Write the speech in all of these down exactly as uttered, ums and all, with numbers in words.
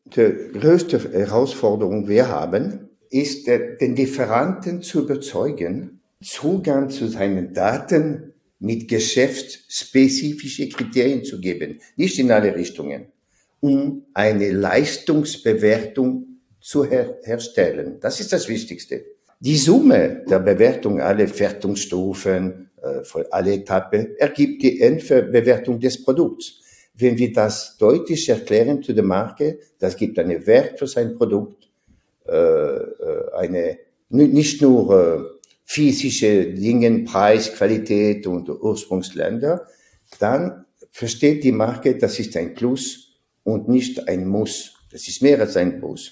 die größte Herausforderung wir haben, ist, den Lieferanten zu überzeugen, Zugang zu seinen Daten mit geschäftsspezifischen Kriterien zu geben, nicht in alle Richtungen, um eine Leistungsbewertung zu her- herstellen. Das ist das Wichtigste. Die Summe der Bewertung aller Fertigungsstufen, äh, für alle Etappen, ergibt die Endbewertung des Produkts. Wenn wir das deutlich erklären zu der Marke, das gibt einen Wert für sein Produkt, äh, eine, nicht nur äh, physische Dinge, Preis, Qualität und Ursprungsländer, dann versteht die Marke, das ist ein Plus und nicht ein Muss. Das ist mehr als ein Muss.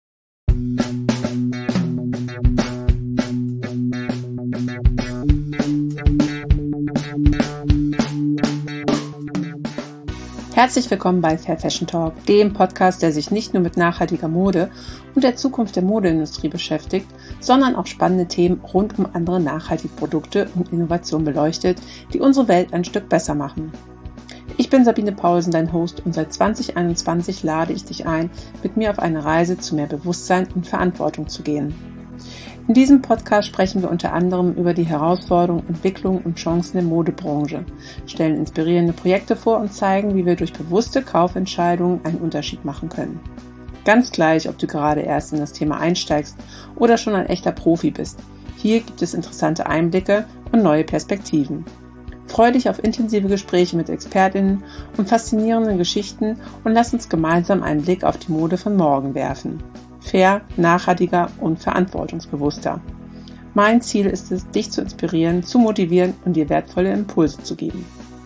Herzlich willkommen bei Fair Fashion Talk, dem Podcast, der sich nicht nur mit nachhaltiger Mode und der Zukunft der Modeindustrie beschäftigt, sondern auch spannende Themen rund um andere nachhaltige Produkte und Innovationen beleuchtet, die unsere Welt ein Stück besser machen. Ich bin Sabine Paulsen, dein Host, und seit zwanzig einundzwanzig lade ich dich ein, mit mir auf eine Reise zu mehr Bewusstsein und Verantwortung zu gehen. In diesem Podcast sprechen wir unter anderem über die Herausforderungen, Entwicklungen und Chancen der Modebranche, stellen inspirierende Projekte vor und zeigen, wie wir durch bewusste Kaufentscheidungen einen Unterschied machen können. Ganz gleich, ob du gerade erst in das Thema einsteigst oder schon ein echter Profi bist. Hier gibt es interessante Einblicke und neue Perspektiven. Freue dich auf intensive Gespräche mit ExpertInnen und faszinierenden Geschichten und lass uns gemeinsam einen Blick auf die Mode von morgen werfen. Fair, nachhaltiger und verantwortungsbewusster. Mein Ziel ist es, dich zu inspirieren, zu motivieren und dir wertvolle Impulse zu geben.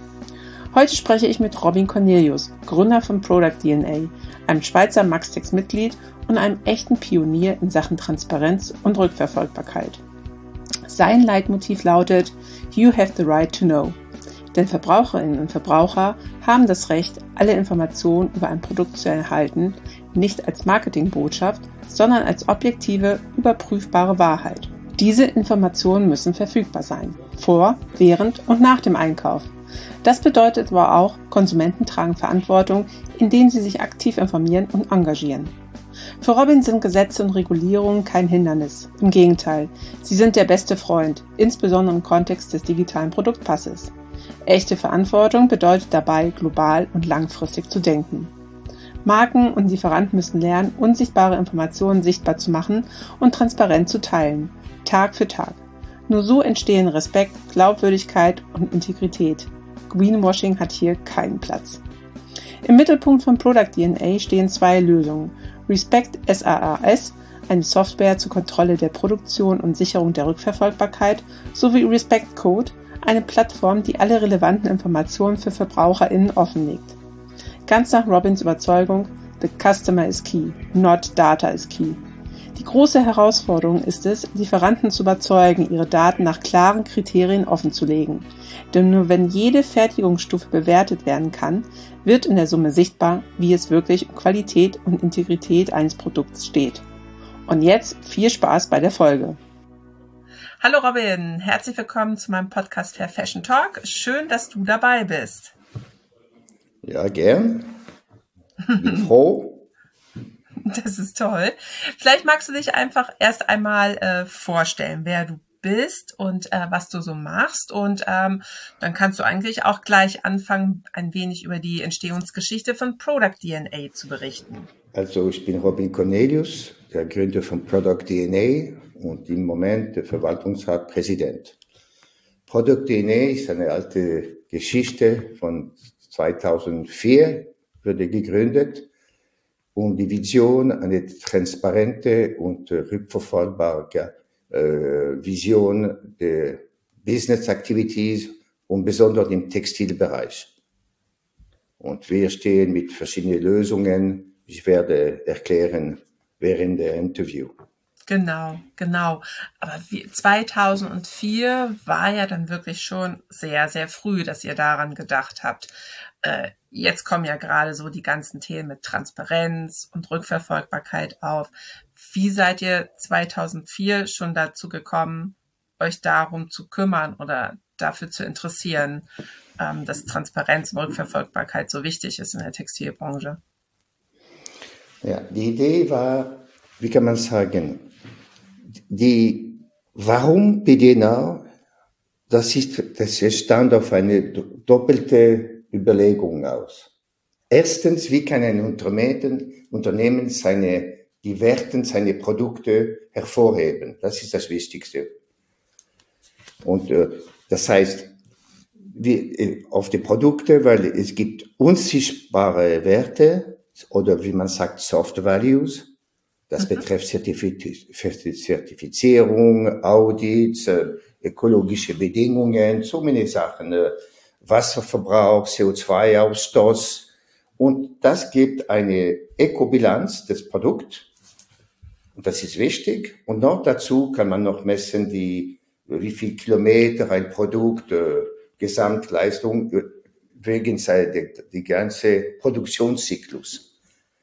Heute spreche ich mit Robin Cornelius, Gründer von Product D N A, einem Schweizer Maxtex-Mitglied und einem echten Pionier in Sachen Transparenz und Rückverfolgbarkeit. Sein Leitmotiv lautet You have the right to know. Denn Verbraucherinnen und Verbraucher haben das Recht, alle Informationen über ein Produkt zu erhalten, nicht als Marketingbotschaft, sondern als objektive, überprüfbare Wahrheit. Diese Informationen müssen verfügbar sein, vor, während und nach dem Einkauf. Das bedeutet aber auch, Konsumenten tragen Verantwortung, indem sie sich aktiv informieren und engagieren. Für Robin sind Gesetze und Regulierungen kein Hindernis. Im Gegenteil, sie sind der beste Freund, insbesondere im Kontext des digitalen Produktpasses. Echte Verantwortung bedeutet dabei, global und langfristig zu denken. Marken und Lieferanten müssen lernen, unsichtbare Informationen sichtbar zu machen und transparent zu teilen, Tag für Tag. Nur so entstehen Respekt, Glaubwürdigkeit und Integrität. Greenwashing hat hier keinen Platz. Im Mittelpunkt von Product D N A stehen zwei Lösungen. Respect S A A S, eine Software zur Kontrolle der Produktion und Sicherung der Rückverfolgbarkeit, sowie Respect Code, eine Plattform, die alle relevanten Informationen für VerbraucherInnen offenlegt. Ganz nach Robins Überzeugung, the customer is key, not data is key. Die große Herausforderung ist es, Lieferanten zu überzeugen, ihre Daten nach klaren Kriterien offenzulegen. Denn nur wenn jede Fertigungsstufe bewertet werden kann, wird in der Summe sichtbar, wie es wirklich um Qualität und Integrität eines Produkts steht. Und jetzt viel Spaß bei der Folge. Hallo Robin, herzlich willkommen zu meinem Podcast Fair Fashion Talk. Schön, dass du dabei bist. Ja, gern. Bin froh. Das ist toll. Vielleicht magst du dich einfach erst einmal äh, vorstellen, wer du bist und äh, was du so machst. Und ähm, dann kannst du eigentlich auch gleich anfangen, ein wenig über die Entstehungsgeschichte von Product D N A zu berichten. Also ich bin Robin Cornelius, der Gründer von Product D N A und im Moment der Verwaltungsratspräsident. Product D N A ist eine alte Geschichte von zweitausendvier, wurde gegründet, um die Vision, eine transparente und rückverfolgbare äh, Vision der Business Activities und besonders im Textilbereich. Und wir stehen mit verschiedenen Lösungen. Ich werde erklären während der Interview. Genau, genau. Aber wie, zweitausendvier war ja dann wirklich schon sehr, sehr früh, dass ihr daran gedacht habt. Äh, jetzt kommen ja gerade so die ganzen Themen mit Transparenz und Rückverfolgbarkeit auf. Wie seid ihr zweitausendvier schon dazu gekommen, euch darum zu kümmern oder dafür zu interessieren, ähm, dass Transparenz und Rückverfolgbarkeit so wichtig ist in der Textilbranche? Ja, die Idee war, wie kann man sagen, die, warum B D N A, das ist, das stand auf eine doppelte Überlegung aus. Erstens, wie kann ein Unternehmen, Unternehmen seine, die Werten, seine Produkte hervorheben? Das ist das Wichtigste. Und äh, das heißt, wie, äh, auf die Produkte, weil es gibt unsichtbare Werte oder wie man sagt, Soft Values. Das mhm. betrifft Zertifiz- Zertifizierung, Audits, äh, ökologische Bedingungen, so viele Sachen, äh, Wasserverbrauch, C O zwei Ausstoß. Und das gibt eine Ökobilanz des Produkts. Und das ist wichtig. Und noch dazu kann man noch messen, die, wie viel Kilometer ein Produkt, äh, Gesamtleistung, äh, wegen der, die ganze Produktionszyklus.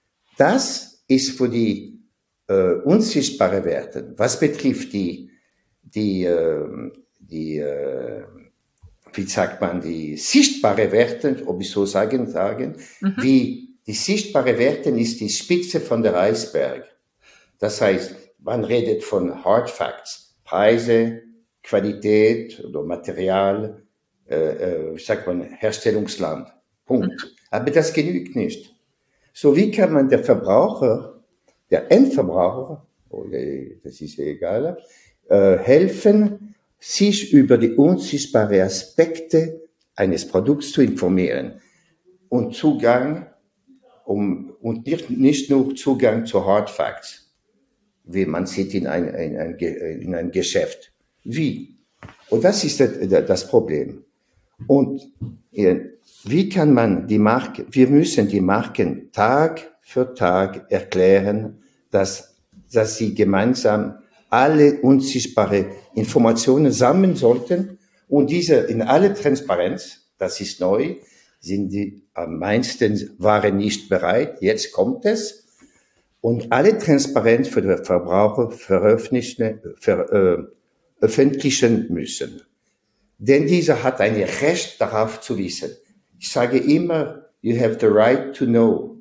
Das ist für die äh, unsichtbare Werte. Was betrifft die, die, äh, die, äh, wie sagt man, die sichtbare Werte, ob ich so sagen, sagen, mhm. wie die sichtbare Werte ist die Spitze von der Eisberg. Das heißt, man redet von Hard Facts, Preise, Qualität oder Material, äh, äh, wie sagt man, Herstellungsland. Punkt. Mhm. Aber das genügt nicht. So, wie kann man der Verbraucher, der Endverbraucher, oder das ist ja egal, äh, helfen, sich über die unsichtbaren Aspekte eines Produkts zu informieren und Zugang, um, und nicht, nicht nur Zugang zu Hard Facts, wie man sieht in ein, in ein, in ein Geschäft. Wie? Und das ist das, das Problem. Und wie kann man die Marke, wir müssen die Marken Tag für Tag erklären, dass, dass sie gemeinsam alle unsichtbare Informationen sammeln sollten und diese in alle Transparenz, das ist neu, sind die am meisten waren nicht bereit, jetzt kommt es und alle Transparenz für den Verbraucher veröffentlichen, veröffentlichen müssen. Denn dieser hat ein Recht darauf zu wissen. Ich sage immer, you have the right to know.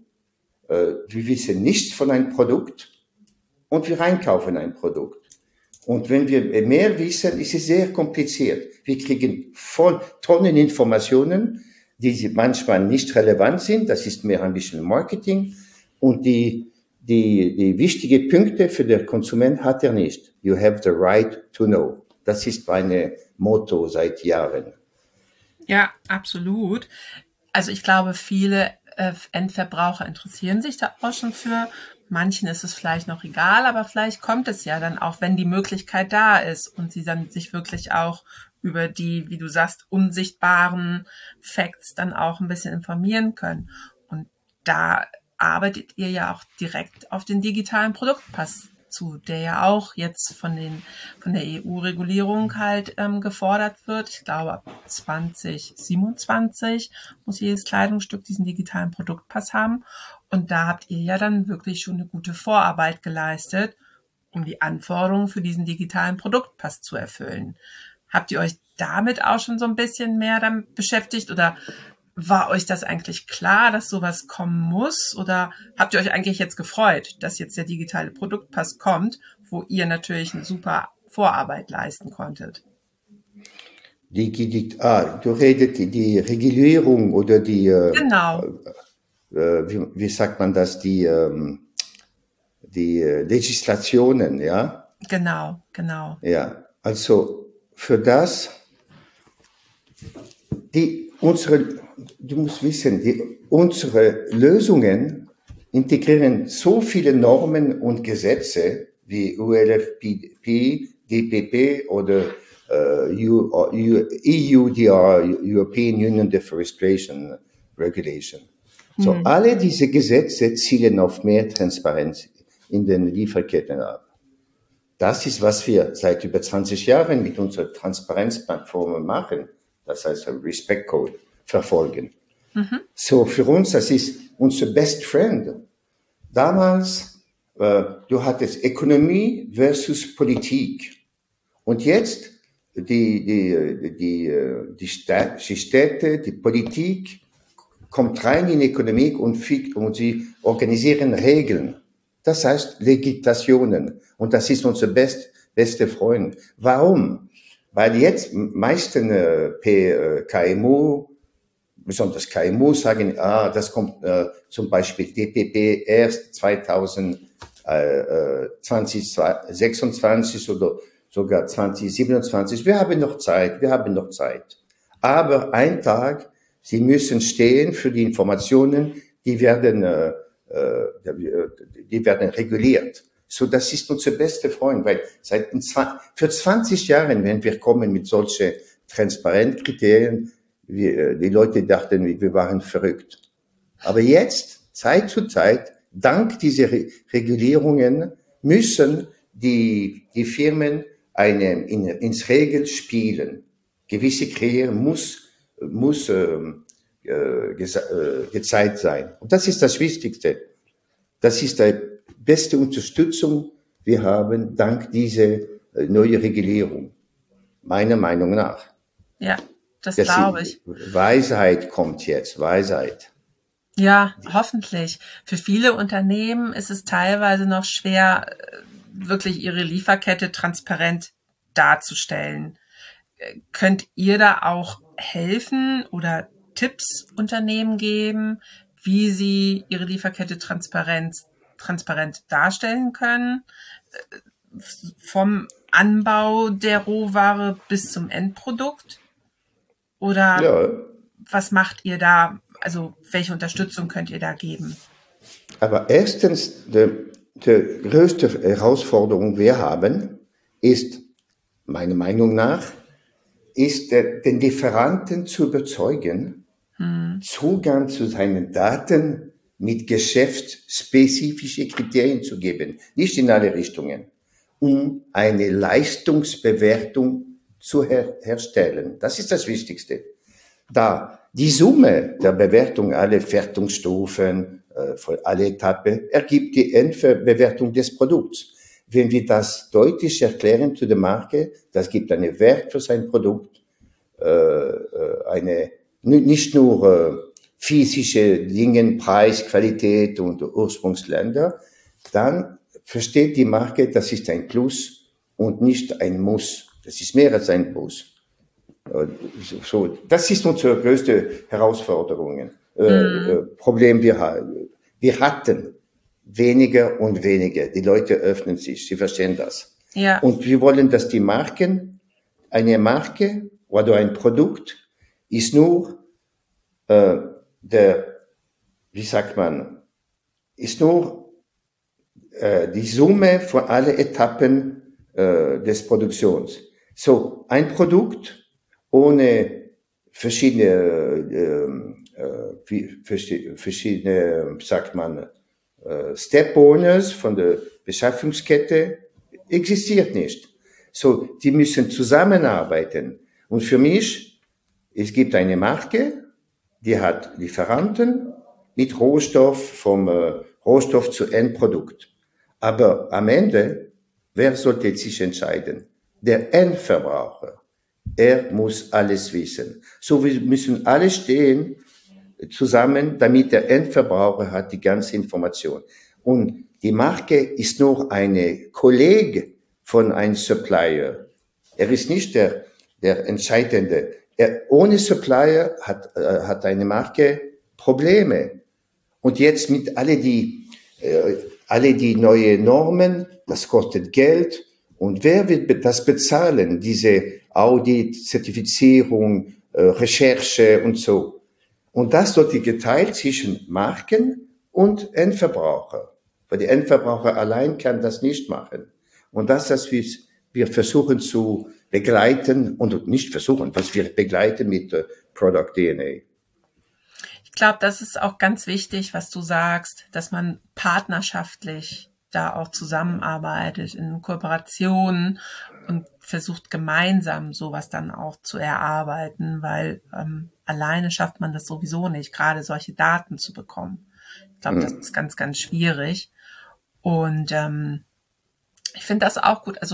Wir wissen nichts von einem Produkt und wir einkaufen ein Produkt. Und wenn wir mehr wissen, ist es sehr kompliziert. Wir kriegen voll Tonnen Informationen, die manchmal nicht relevant sind. Das ist mehr ein bisschen Marketing. Und die, die, die wichtigen Punkte für den Konsument hat er nicht. You have the right to know. Das ist mein Motto seit Jahren. Ja, absolut. Also ich glaube, viele äh, Endverbraucher interessieren sich da auch schon für. Manchen ist es vielleicht noch egal, aber vielleicht kommt es ja dann auch, wenn die Möglichkeit da ist und sie dann sich wirklich auch über die, wie du sagst, unsichtbaren Facts dann auch ein bisschen informieren können. Und da arbeitet ihr ja auch direkt auf den digitalen Produktpass zu, der ja auch jetzt von den von der E U-Regulierung halt ähm, gefordert wird. Ich glaube, ab zwanzig siebenundzwanzig muss jedes Kleidungsstück diesen digitalen Produktpass haben. Und da habt ihr ja dann wirklich schon eine gute Vorarbeit geleistet, um die Anforderungen für diesen digitalen Produktpass zu erfüllen. Habt ihr euch damit auch schon so ein bisschen mehr damit beschäftigt oder war euch das eigentlich klar, dass sowas kommen muss? Oder habt ihr euch eigentlich jetzt gefreut, dass jetzt der digitale Produktpass kommt, wo ihr natürlich eine super Vorarbeit leisten konntet? Die, die, ah, du redest die, die Regulierung oder die, genau. äh, wie, wie sagt man das, die, ähm, die Legislationen, ja? Genau, genau. Ja, also für das, die, unsere, du musst wissen, die, unsere Lösungen integrieren so viele Normen und Gesetze wie U L F P P, D P P oder uh, E U D R, European Union Deforestation Regulation. So, hm. alle diese Gesetze zielen auf mehr Transparenz in den Lieferketten ab. Das ist, was wir seit über zwanzig Jahren mit unserer Transparenzplattform machen. Das heißt, Respect Code verfolgen. Mhm. So, für uns, das ist unser Best Friend. Damals, äh, du hattest Ökonomie versus Politik. Und jetzt, die, die, die, die, Städte, die Städte, die Politik kommt rein in Ökonomie und, und sie organisieren Regeln. Das heißt Legitationen. Und das ist unser best, bester Freund. Warum? Weil jetzt meisten äh, K M U, besonders K M U, sagen, ah, das kommt äh, zum Beispiel D P P erst zwanzig sechsundzwanzig oder sogar zwanzig siebenundzwanzig. Wir haben noch Zeit, wir haben noch Zeit. Aber ein Tag, Sie müssen stehen für die Informationen, die werden, äh, die werden reguliert. So, das ist unser bester Freund, weil seit für zwanzig Jahren, wenn wir kommen mit solchen Transparenzkriterien, wir, die Leute dachten, wir waren verrückt. Aber jetzt, Zeit zu Zeit, dank dieser Re- Regulierungen, müssen die, die Firmen eine, in, ins Regel spielen. Gewisse Kriterien muss, muss äh, äh, gezeigt sein. Und das ist das Wichtigste. Das ist die beste Unterstützung, wir haben dank dieser neuen Regulierung. Meiner Meinung nach. Ja, das, das glaube ich. Weisheit kommt jetzt, Weisheit. Ja, hoffentlich. Für viele Unternehmen ist es teilweise noch schwer, wirklich ihre Lieferkette transparent darzustellen. Könnt ihr da auch helfen oder Tipps Unternehmen geben, wie sie ihre Lieferkette transparent, transparent darstellen können? Vom Anbau der Rohware bis zum Endprodukt? Oder ja. Was macht ihr da? Also welche Unterstützung könnt ihr da geben? Aber erstens, die, die größte Herausforderung, wir haben, ist, meiner Meinung nach, ist den Lieferanten zu überzeugen, hm. Zugang zu seinen Daten mit geschäftsspezifischen Kriterien zu geben, nicht in alle Richtungen, um eine Leistungsbewertung zu her- herstellen. Das ist das Wichtigste. Da die Summe der Bewertung aller Fertigungsstufen, äh, für alle Etappen, ergibt die Endbewertung des Produkts. Wenn wir das deutlich erklären zu der Marke, das gibt einen Wert für sein Produkt, äh, eine, nicht nur äh, physische Dinge, Preis, Qualität und Ursprungsländer, dann versteht die Marke, das ist ein Plus und nicht ein Muss. Das ist mehr als ein Plus. So, das ist unsere größte Herausforderung, äh, mhm. Problem. Wir, wir hatten weniger und weniger. Die Leute öffnen sich, sie verstehen das. Ja. Und wir wollen, dass die Marken, eine Marke oder ein Produkt ist nur äh, der, wie sagt man, ist nur äh, die Summe von allen Etappen äh, des Produktions. So, ein Produkt ohne verschiedene, äh, äh, verschiedene, sagt man, äh, Step Owners von der Beschaffungskette existiert nicht. So, die müssen zusammenarbeiten. Und für mich, es gibt eine Marke, die hat Lieferanten mit Rohstoff, vom äh, Rohstoff zu Endprodukt. Aber am Ende, wer sollte sich entscheiden? Der Endverbraucher. Er muss alles wissen. So, wir müssen alle stehen zusammen, damit der Endverbraucher hat die ganze Information. Und die Marke ist nur eine Kollege von einem Supplier. Er ist nicht der, der Entscheidende. Er, ohne Supplier hat, äh, hat eine Marke Probleme. Und jetzt mit alle die, äh, alle die neue Normen, das kostet Geld. Und wer wird das bezahlen? Diese Audit, Zertifizierung, äh, Recherche und so. Und das sollte geteilt zwischen Marken und Endverbraucher. Weil die Endverbraucher allein kann das nicht machen. Und das, was wir, wir versuchen zu begleiten und nicht versuchen, was wir begleiten mit äh, Product D N A. Ich glaube, das ist auch ganz wichtig, was du sagst, dass man partnerschaftlich da auch zusammenarbeitet in Kooperationen und versucht gemeinsam sowas dann auch zu erarbeiten, weil ähm, alleine schafft man das sowieso nicht, gerade solche Daten zu bekommen. Ich glaube, das ist ganz, ganz schwierig. Und ähm, ich finde das auch gut. Also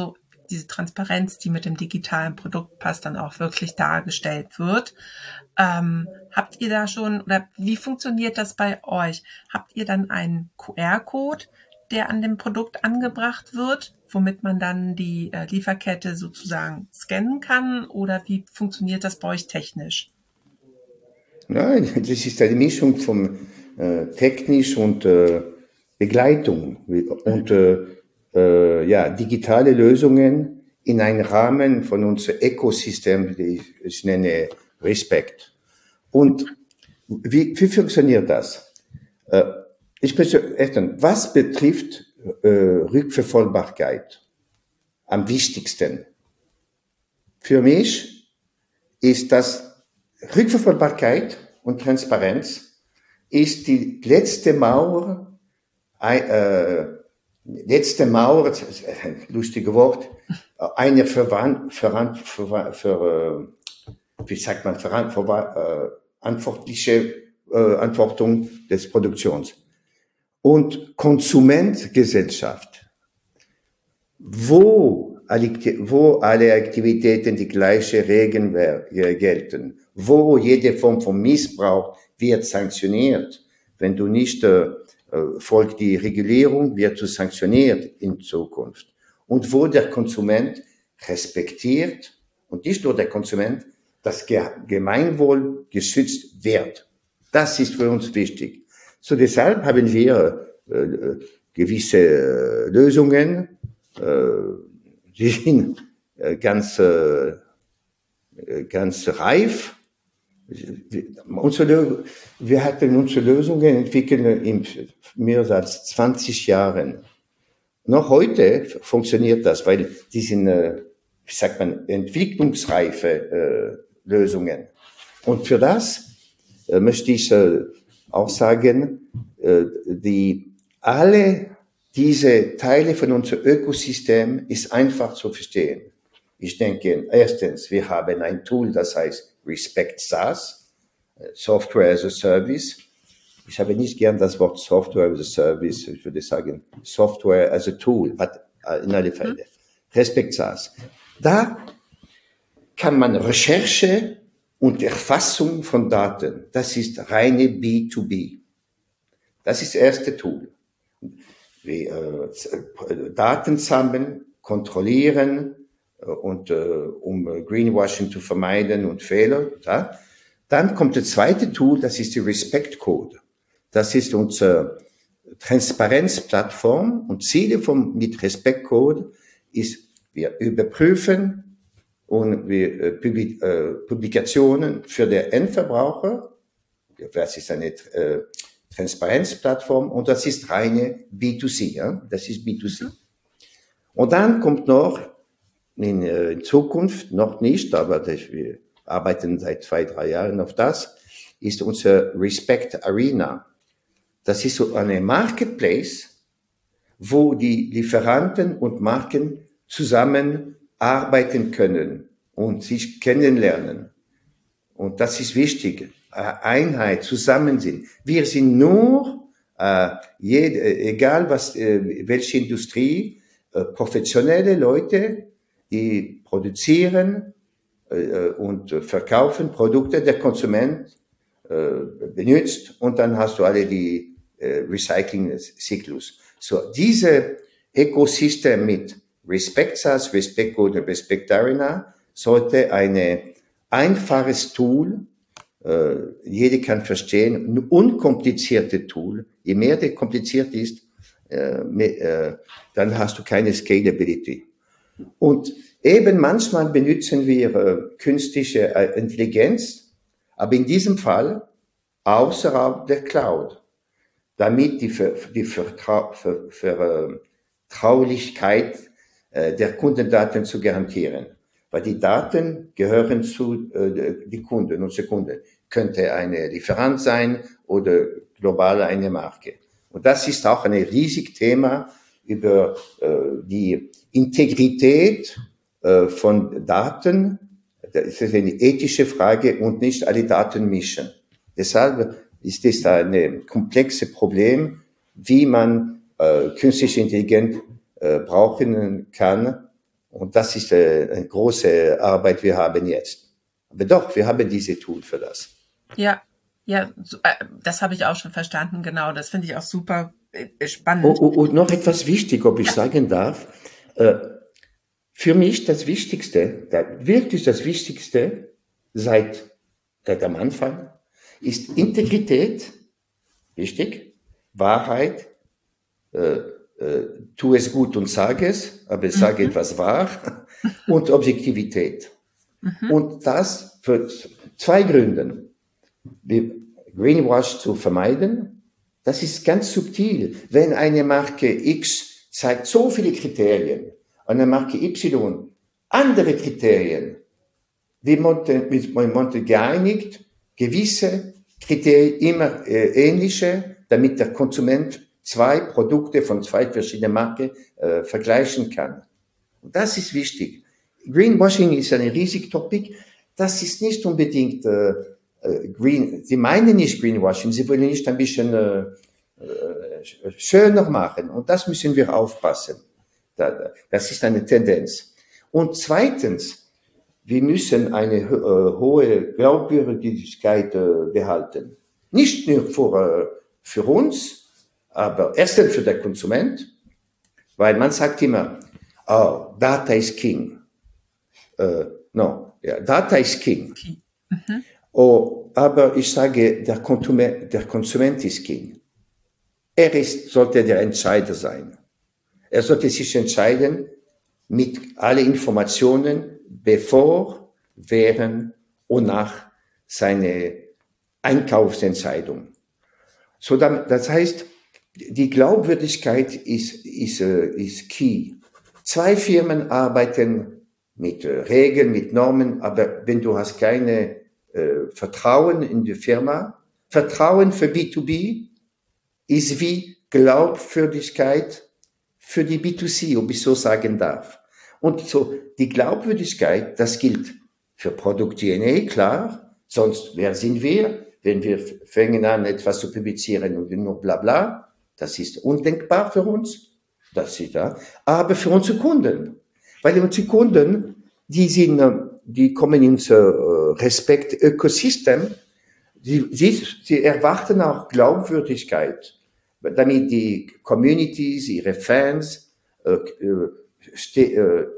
diese Transparenz, die mit dem digitalen Produktpass dann auch wirklich dargestellt wird. Ähm, habt ihr da schon, oder wie funktioniert das bei euch? Habt ihr dann einen Q R-Code, der an dem Produkt angebracht wird, womit man dann die äh, Lieferkette sozusagen scannen kann? Oder wie funktioniert das bei euch technisch? Nein, das ist eine Mischung von äh, technisch und äh, Begleitung und äh, äh, ja, digitale Lösungen in einem Rahmen von unserem Ökosystem, die ich nenne Respekt. Und wie, wie funktioniert das? Äh, ich möchte erstmal, was betrifft äh, Rückverfolgbarkeit am wichtigsten? Für mich ist das Rückverfolgbarkeit und Transparenz ist die letzte Mauer, äh, letzte Mauer, ein lustiges Wort, eine Verwand, Verwand, Verwand, für, wie sagt man, verantwortliche äh, Antwortung des Produktions. Und Konsumentgesellschaft, wo alle, wo alle Aktivitäten die gleiche Regeln gelten, wo jede Form von Missbrauch wird sanktioniert. Wenn du nicht äh, folgt die Regulierung, wird du sanktioniert in Zukunft. Und wo der Konsument respektiert und nicht nur der Konsument, das Gemeinwohl geschützt wird. Das ist für uns wichtig. So deshalb haben wir äh, gewisse äh, Lösungen, äh, die sind äh, ganz, äh, ganz reif. Unsere, wir hatten unsere Lösungen entwickelt in mehr als zwanzig Jahren. Noch heute funktioniert das, weil die sind, äh, wie sagt man, entwicklungsreife äh, Lösungen. Und für das äh, möchte ich äh, auch sagen, äh, die alle diese Teile von unserem Ökosystem ist einfach zu verstehen. Ich denke, erstens, wir haben ein Tool, das heißt Respect SaaS, Software as a Service. Ich habe nicht gern das Wort Software as a Service, ich würde sagen Software as a Tool, in alle Fälle. Respect SaaS. Da kann man Recherche und Erfassung von Daten, das ist reine B zwei B. Das ist das erste Tool. Wir äh, Daten sammeln, kontrollieren äh, und äh, um Greenwashing zu vermeiden und Fehler. Ja. Dann kommt das zweite Tool, das ist die Respect Code. Das ist unsere Transparenzplattform und Ziele vom mit Respect Code ist, wir überprüfen und wir äh, Publik, äh, Publikationen für den Endverbraucher. Das ist eine äh, Transparenzplattform und das ist reine B zwei C, ja, das ist B zwei C. Und dann kommt noch in, in Zukunft, noch nicht, aber das, wir arbeiten seit zwei, drei Jahren auf das, ist unser Respect Arena. Das ist so eine Marketplace, wo die Lieferanten und Marken zusammen arbeiten können und sich kennenlernen. Und das ist wichtig. Einheit, zusammen sind. Wir sind nur, äh, jede, egal was, äh, welche Industrie, äh, professionelle Leute, die produzieren äh, und verkaufen Produkte, der Konsument äh, benutzt und dann hast du alle die äh, Recycling-Zyklus. So, diese Ökosystem mit Respect SaaS, Respect Code und Respect Arena sollte eine einfaches Tool, Uh, jeder kann verstehen, ein unkompliziertes Tool. Je mehr der kompliziert ist, äh, mehr, äh, dann hast du keine Scalability. Und eben manchmal benutzen wir äh, künstliche äh, Intelligenz, aber in diesem Fall außerhalb der Cloud, damit die, Ver, die Vertrau, Ver, Vertraulichkeit äh, der Kundendaten zu garantieren. Weil die Daten gehören zu äh, die Kunden, unsere Kunden. Könnte eine Lieferant sein oder global eine Marke. Und das ist auch ein riesiges Thema über äh, die Integrität äh, von Daten. Das ist eine ethische Frage und nicht alle Daten mischen. Deshalb ist es ein komplexes Problem, wie man äh, künstliche Intelligenz äh, brauchen kann. Und das ist äh, eine große Arbeit, wir haben jetzt. Aber doch, wir haben diese Tool für das. Ja, ja, das habe ich auch schon verstanden, genau. Das finde ich auch super spannend. Und, und noch etwas wichtig, ob ich ja. sagen darf. Äh, für mich das Wichtigste, wirklich das Wichtigste seit, seit am Anfang, ist Integrität, wichtig, Wahrheit, äh, äh, tu es gut und sag es, aber sage mhm. etwas wahr, und Objektivität. Mhm. Und das für zwei Gründen. Greenwash zu vermeiden, das ist ganz subtil. Wenn eine Marke X zeigt so viele Kriterien, eine Marke Y andere Kriterien, wir wurden geeinigt, gewisse Kriterien immer äh, ähnliche, damit der Konsument zwei Produkte von zwei verschiedenen Marken äh, vergleichen kann. Und das ist wichtig. Greenwashing ist ein riesiges Topic. Das ist nicht unbedingt äh, äh, Green. Sie meinen nicht Greenwashing. Sie wollen nicht ein bisschen äh, äh, schöner machen. Und das müssen wir aufpassen. Da, das ist eine Tendenz. Und zweitens, wir müssen eine äh, hohe Glaubwürdigkeit äh, behalten. Nicht nur für, äh, für uns, aber erstens für den Konsument, weil man sagt immer, oh, Data is King. Uh, no, yeah, Data is King. Okay. Mhm. Oh, aber ich sage, der Konsument, der Konsument ist King. Er ist, sollte der Entscheider sein. Er sollte sich entscheiden mit allen Informationen, bevor, während und nach seiner Einkaufsentscheidung. So, das heißt, die Glaubwürdigkeit ist, ist, ist key. Zwei Firmen arbeiten mit äh, Regeln, mit Normen, aber wenn du hast keine äh, Vertrauen in die Firma, Vertrauen für B zwei B ist wie Glaubwürdigkeit für die B zwei C, ob ich so sagen darf. Und so die Glaubwürdigkeit, das gilt für Produkt-D N A, klar, sonst wer sind wir, wenn wir fangen an, etwas zu publizieren und nur bla bla, das ist undenkbar für uns, das ist da, aber für unsere Kunden. Weil unsere Kunden, die sind, die kommen ins Respekt-Ökosystem, sie, sie, sie erwarten auch Glaubwürdigkeit, damit die Communities, ihre Fans, äh, ste, äh, äh,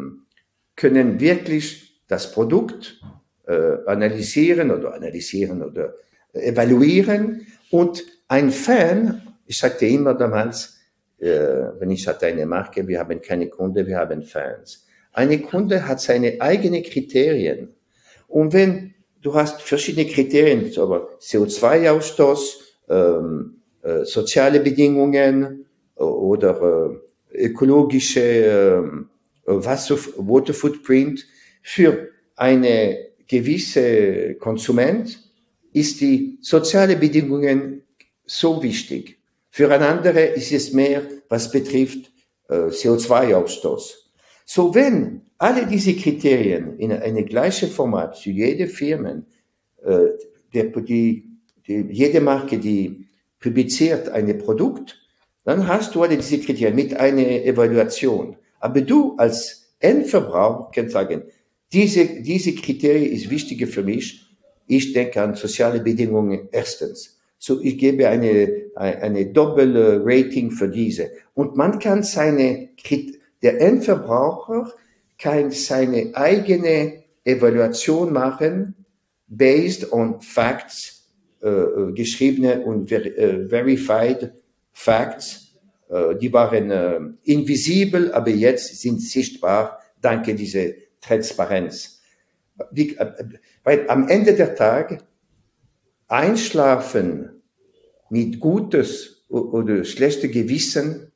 können wirklich das Produkt äh, analysieren oder analysieren oder evaluieren. Und ein Fan, ich sagte immer damals, wenn ich hatte eine Marke, wir haben keine Kunden, wir haben Fans. Eine Kunde hat seine eigenen Kriterien. Und wenn du hast verschiedene Kriterien, aber C O zwei Ausstoß, ähm, äh, soziale Bedingungen oder äh, ökologische äh, Wasser, Water Footprint, für eine gewisse Konsument ist die soziale Bedingungen so wichtig. Für einen anderen ist es mehr, was betrifft äh, C O zwei Ausstoß. So, wenn alle diese Kriterien in eine gleiche Format für jede Firma, äh, der, die, die, jede Marke, die publiziert ein Produkt, dann hast du alle diese Kriterien mit einer Evaluation. Aber du als Endverbraucher kannst sagen, diese, diese Kriterien ist wichtiger für mich. Ich denke an soziale Bedingungen erstens. So, ich gebe eine, eine Doppel-Rating für diese. Und man kann seine, der Endverbraucher kann seine eigene Evaluation machen, based on facts, äh, geschriebene und ver, äh, verified facts. Äh, die waren äh, invisibel, aber jetzt sind sichtbar, dank dieser Transparenz. Die, äh, weil am Ende der Tag Einschlafen mit gutes oder schlechtes Gewissen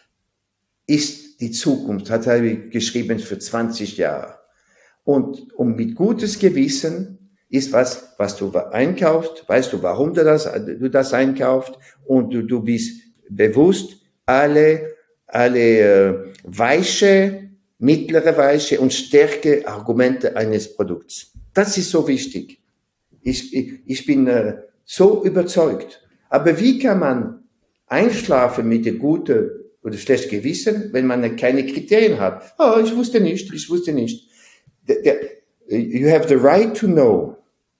ist die Zukunft, hat er geschrieben für zwanzig Jahre. Und, und mit gutes Gewissen ist was, was du einkaufst, weißt du, warum du das, du das einkaufst und du, du bist bewusst alle, alle äh, weiche, mittlere weiche und stärke Argumente eines Produkts. Das ist so wichtig. Ich, ich, ich bin äh, so überzeugt. Aber wie kann man einschlafen mit der guten oder schlecht Gewissen, wenn man keine Kriterien hat. Oh, ich wusste nicht, ich wusste nicht. Der, der, you have the right to know.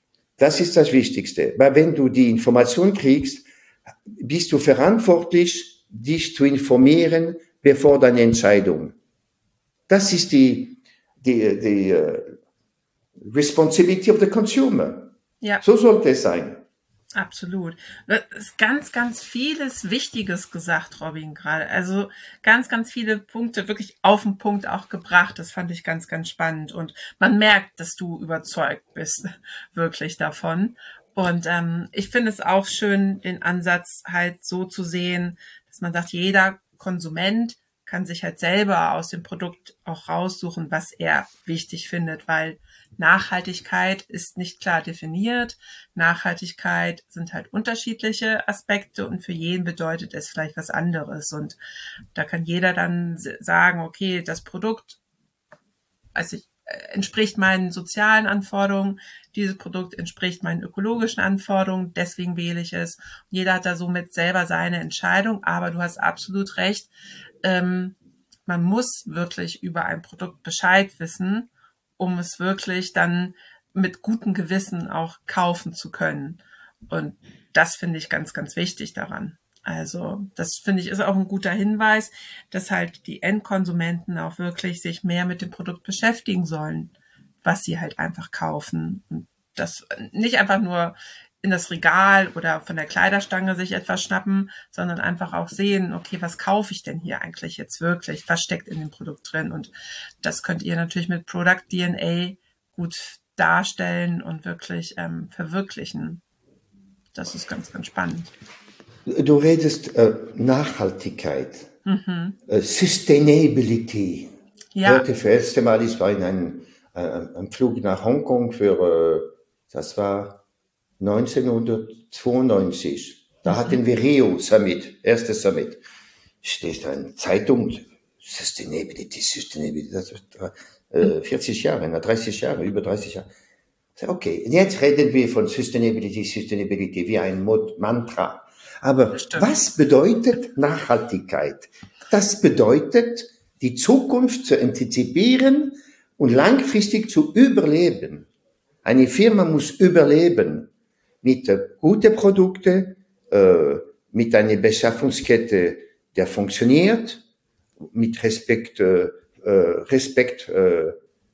Das ist das Wichtigste. Weil wenn du die Information kriegst, bist du verantwortlich, dich zu informieren, bevor deine Entscheidung. Das ist die, die, die uh, responsibility of the consumer. Ja. So sollte es sein. Absolut. Das ist ganz, ganz vieles Wichtiges gesagt, Robin, gerade. Also ganz, ganz viele Punkte wirklich auf den Punkt auch gebracht. Das fand ich ganz, ganz spannend. Und man merkt, dass du überzeugt bist, wirklich davon. Und ähm, ich finde es auch schön, den Ansatz halt so zu sehen, dass man sagt, jeder Konsument kann sich halt selber aus dem Produkt auch raussuchen, was er wichtig findet, weil Nachhaltigkeit ist nicht klar definiert. Nachhaltigkeit sind halt unterschiedliche Aspekte und für jeden bedeutet es vielleicht was anderes. Und da kann jeder dann sagen, okay, das Produkt also entspricht meinen sozialen Anforderungen, dieses Produkt entspricht meinen ökologischen Anforderungen, deswegen wähle ich es. Jeder hat da somit selber seine Entscheidung, aber du hast absolut recht, ähm, man muss wirklich über ein Produkt Bescheid wissen, um es wirklich dann mit gutem Gewissen auch kaufen zu können. Und das finde ich ganz, ganz wichtig daran. Also das finde ich ist auch ein guter Hinweis, dass halt die Endkonsumenten auch wirklich sich mehr mit dem Produkt beschäftigen sollen, was sie halt einfach kaufen. Und das nicht einfach nur in das Regal oder von der Kleiderstange sich etwas schnappen, sondern einfach auch sehen, okay, was kaufe ich denn hier eigentlich jetzt wirklich? Was steckt in dem Produkt drin? Und das könnt ihr natürlich mit Product D N A gut darstellen und wirklich ähm, verwirklichen. Das ist ganz, ganz spannend. Du redest äh, Nachhaltigkeit, mhm. äh, Sustainability. Ja. Hörte für das erste Mal, ich war in einem, äh, einem Flug nach Hongkong für, äh, das war neunzehnhundertzweiundneunzig. Da mhm. hatten wir Rio Summit, erste Summit. Steht da in Zeitung, Sustainability, Sustainability, das ist äh, vierzig Jahre, dreißig Jahre, über dreißig Jahre. Okay, und jetzt reden wir von Sustainability, Sustainability wie ein Mantra. Aber was bedeutet Nachhaltigkeit? Das bedeutet, die Zukunft zu antizipieren und langfristig zu überleben. Eine Firma muss überleben mit äh, guten Produkten, äh, mit einer Beschaffungskette, der funktioniert, mit Respekt, äh, Respekt, äh,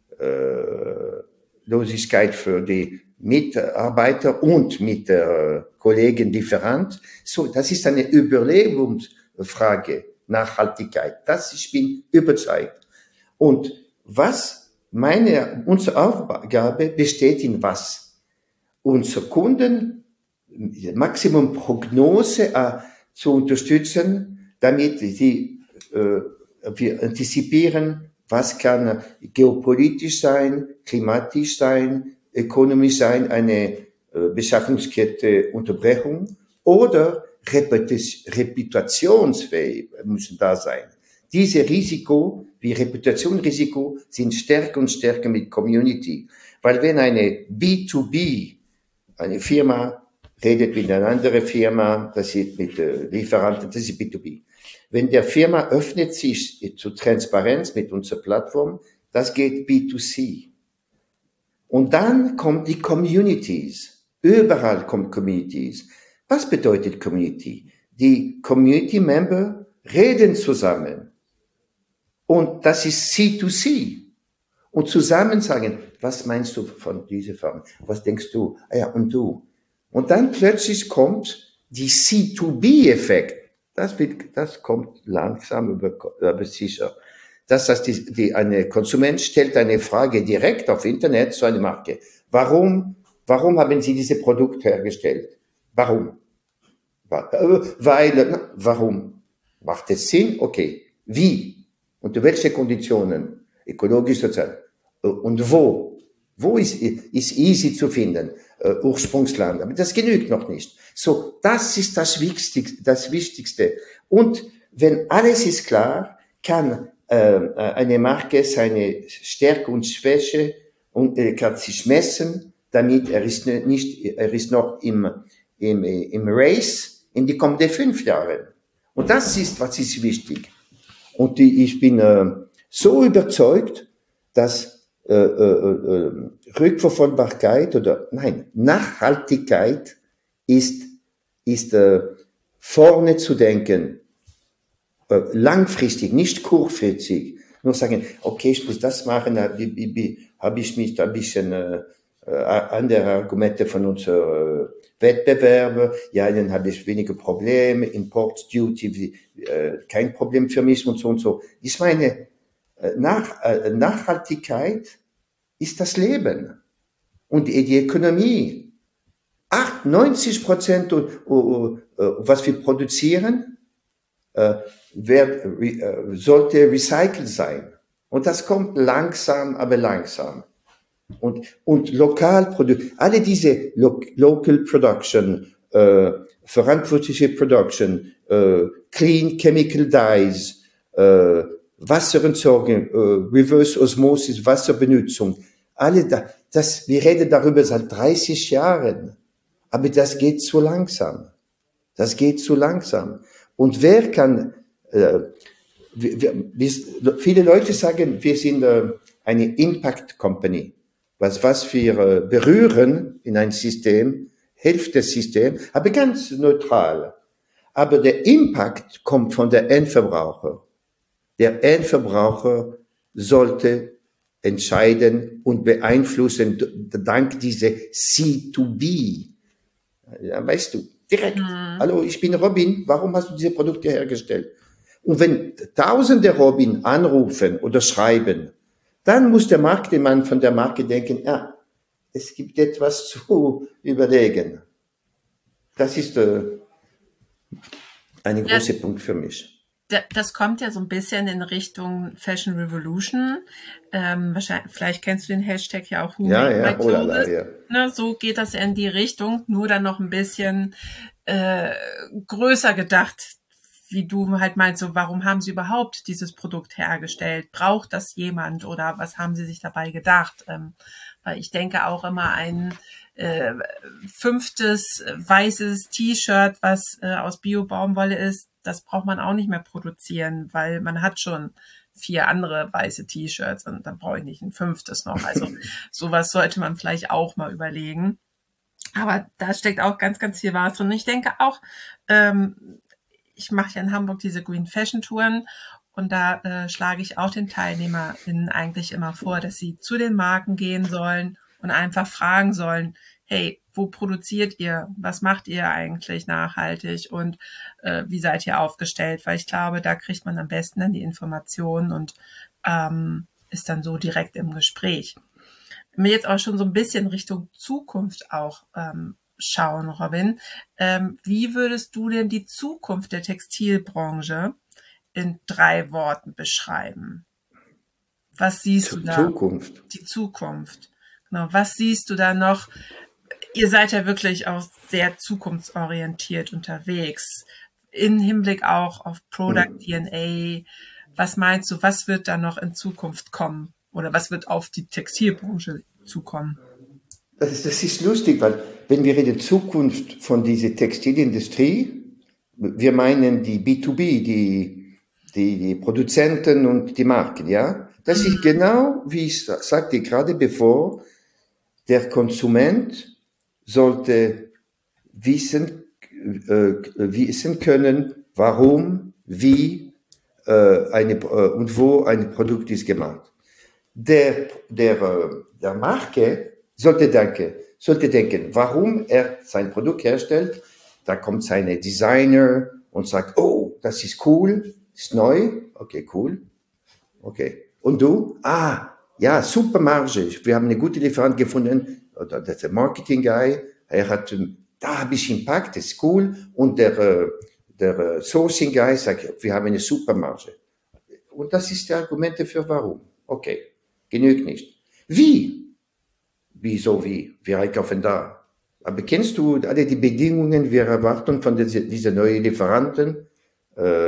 äh, Losigkeit für die Mitarbeiter und mit der Kollegen different. So, das ist eine Überlebensfrage, Nachhaltigkeit. Das, ich bin überzeugt. Und was meine, unsere Aufgabe besteht in was? Unsere Kunden Maximum Prognose äh, zu unterstützen, damit sie, äh, wir antizipieren, was kann geopolitisch sein, klimatisch sein, ökonomisch sein, eine äh, Beschaffungskette Unterbrechung oder reputationsfähig müssen da sein. Diese Risiko, wie Reputationsrisiko, sind stärker und stärker mit Community. Weil wenn eine B zwei B, eine Firma redet mit einer anderen Firma, das ist mit äh, Lieferanten, das ist B zwei B. Wenn der Firma öffnet sich zu Transparenz mit unserer Plattform, das geht B zwei C. Und dann kommen die Communities. Überall kommen Communities. Was bedeutet Community? Die Community-Member reden zusammen. Und das ist C zwei C. Und zusammen sagen, was meinst du von dieser Firma? Was denkst du? Ah ja, und du? Und dann plötzlich kommt die C zwei B-Effekt. Das wird, das kommt langsam, aber, aber sicher. Das heißt, die, die, eine Konsument stellt eine Frage direkt auf Internet zu einer Marke. Warum, warum haben Sie diese Produkte hergestellt? Warum? Weil, warum? Macht es Sinn? Okay. Wie? Unter welche Konditionen? Ökologisch, sozial. Und wo? Wo ist, ist easy zu finden? Uh, Ursprungsland. Aber das genügt noch nicht. So, das ist das Wichtigste, das Wichtigste. Und wenn alles ist klar, kann äh, eine Marke seine Stärke und Schwäche und äh, kann sich messen, damit er ist nicht, er ist noch im, im, im Race in die kommenden fünf Jahre. Und das ist, was ist wichtig. Und die, ich bin äh, so überzeugt, dass äh, äh, äh, Rückverfolgbarkeit oder nein, Nachhaltigkeit ist, ist äh, vorne zu denken, äh, langfristig, nicht kurzfristig. Nur sagen, okay, ich muss das machen, habe ich mich ein bisschen äh, andere Argumente von unseren Wettbewerben, ja, dann habe ich weniger Probleme, Import Duty, äh, kein Problem für mich und so und so. Ich meine, nach, äh, Nachhaltigkeit ist das Leben und die, die Ökonomie. achtundneunzig Prozent, uh, uh, uh, was wir produzieren, uh, wer, uh, sollte recycelt sein. Und das kommt langsam, aber langsam. Und, und Lokalprodukt, alle diese Lo- Local Production, äh, verantwortliche Production, äh, Clean Chemical Dyes, äh, Wasserentsorgung, äh, Reverse Osmosis, Wasserbenutzung, alle da, das, wir reden darüber seit dreißig Jahren, aber das geht zu langsam. Das geht zu langsam. Und wer kann, äh, wir, wir, viele Leute sagen, wir sind äh, eine Impact Company. Was, was wir äh, berühren in ein System, hilft das System, aber ganz neutral. Aber der Impact kommt von der Endverbraucher. Der Endverbraucher sollte entscheiden und beeinflussen dank dieser C to B. Ja, weißt du, direkt. Mhm. Hallo, ich bin Robin, warum hast du diese Produkte hergestellt? Und wenn tausende Robin anrufen oder schreiben, dann muss der Marketingmann von der Marke denken, ja, es gibt etwas zu überlegen. Das ist äh, ein großer ja, Punkt für mich. Das kommt ja so ein bisschen in Richtung Fashion Revolution. Ähm, wahrscheinlich, vielleicht kennst du den Hashtag ja auch. Ja, ja, oh la la, ja. Ne, so geht das in die Richtung, nur dann noch ein bisschen äh, größer gedacht, wie du halt meinst, so, warum haben sie überhaupt dieses Produkt hergestellt? Braucht das jemand oder was haben sie sich dabei gedacht? Ähm, weil ich denke auch immer ein äh, fünftes weißes T-Shirt, was äh, aus Bio-Baumwolle ist, das braucht man auch nicht mehr produzieren, weil man hat schon vier andere weiße T-Shirts und dann brauche ich nicht ein fünftes noch. Also sowas sollte man vielleicht auch mal überlegen. Aber da steckt auch ganz, ganz viel Wahres drin. Ich denke auch, ähm, ich mache ja in Hamburg diese Green Fashion Touren und da äh, schlage ich auch den TeilnehmerInnen eigentlich immer vor, dass sie zu den Marken gehen sollen und einfach fragen sollen, hey, wo produziert ihr? Was macht ihr eigentlich nachhaltig? Und äh, wie seid ihr aufgestellt? Weil ich glaube, da kriegt man am besten dann die Informationen und ähm, ist dann so direkt im Gespräch. Wenn wir jetzt auch schon so ein bisschen Richtung Zukunft auch ähm, schauen, Robin, ähm, wie würdest du denn die Zukunft der Textilbranche in drei Worten beschreiben? Was siehst du da? Zukunft. Die Zukunft. Genau. Was siehst du da noch? Ihr seid ja wirklich auch sehr zukunftsorientiert unterwegs. In Hinblick auch auf Product D N A. Was meinst du, was wird da noch in Zukunft kommen? Oder was wird auf die Textilbranche zukommen? Das ist, das ist lustig, weil wenn wir reden Zukunft von dieser Textilindustrie, wir meinen die B zwei B, die, die, die Produzenten und die Marken, ja? Das ist genau, wie ich sagte gerade bevor, der Konsument sollte wissen, äh, wissen können, warum, wie äh, eine, äh, und wo ein Produkt ist gemacht. Der, der, der Marke sollte denken, sollte denken, warum er sein Produkt herstellt. Da kommt seine Designer und sagt, oh, das ist cool, ist neu, okay, cool, okay. Und du? Ah, ja, super Marge. Wir haben eine gute Lieferant gefunden. Oder der Marketing Guy, er hat, da habe ich Impact, das ist cool. Und der, der Sourcing Guy sagt, wir haben eine super Marge. Und das ist der Argument für warum. Okay, genügt nicht. Wie? Wieso wie? Wir einkaufen da. Aber kennst du alle die Bedingungen, wir erwarten von diesen diese neuen Lieferanten? Äh,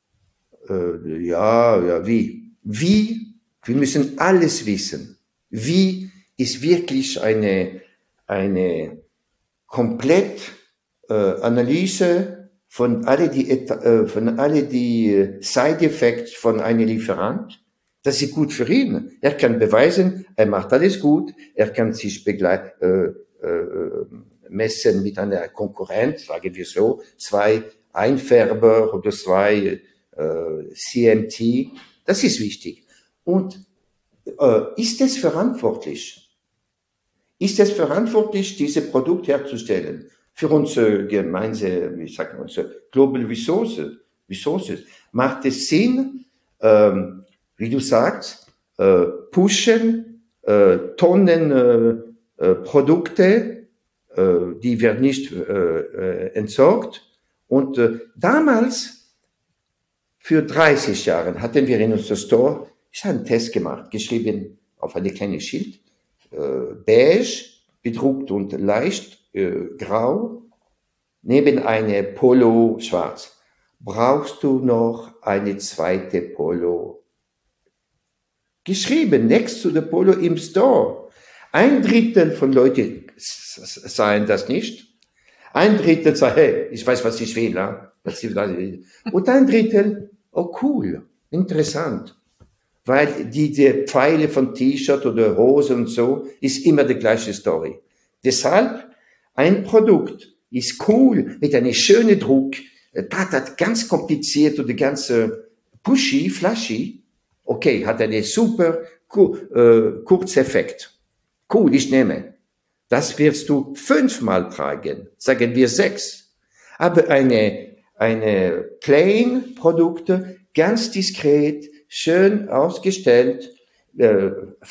äh, ja, ja, wie? Wie? Wir müssen alles wissen. Wie ist wirklich eine, eine komplett äh, Analyse von alle die, äh, von alle die Side-Effects von einem Lieferant. Das ist gut für ihn. Er kann beweisen, er macht alles gut. Er kann sich begleit, äh, äh, messen mit einer Konkurrenz, sagen wir so, zwei Einfärber oder zwei äh, C M T. Das ist wichtig. Und äh, ist es verantwortlich? Ist es verantwortlich, diese Produkte herzustellen? Für unsere gemeinsame, wie sagt man, unsere Global Resources, Resources macht es Sinn, ähm, wie du sagst, äh, pushen, äh, Tonnen äh, äh, Produkte, äh, die werden nicht äh, äh, entsorgt. Und äh, damals, für dreißig Jahre, hatten wir in unserem Store, ich habe einen Test gemacht, geschrieben auf eine kleine Schild, äh, beige, bedruckt und leicht äh, grau, neben eine Polo schwarz. Brauchst du noch eine zweite Polo? Geschrieben, next to the Polo im Store. Ein Drittel von Leuten sahen das nicht. Ein Drittel sagt, hey, ich weiß, was ich will. Ja? Und ein Drittel, oh cool, interessant. Weil diese Pfeile von T-Shirt oder Hose und so ist immer die gleiche Story. Deshalb, ein Produkt ist cool, mit einem schönen Druck, das ganz kompliziert oder ganz pushy, flashy. Okay, hat einen super äh, Kurzeffekt. Cool, ich nehme. Das wirst du fünfmal tragen, sagen wir sechs. Aber eine, eine plain Produkte, ganz diskret, schön ausgestellt, äh,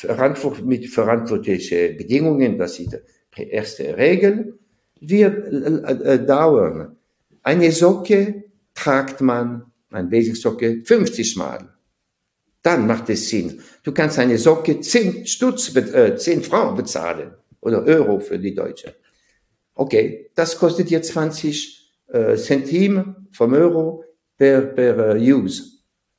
mit verantwortlichen Bedingungen, das ist die erste Regel, wird äh, dauern. Eine Socke tragt man, eine Basic-Socke, fünfzig Mal. Dann macht es Sinn. Du kannst eine Socke zehn Stutz, äh, zehn Francs bezahlen. Oder Euro für die Deutsche. Okay, das kostet dir zwanzig äh, Centime vom Euro per, per uh, Use.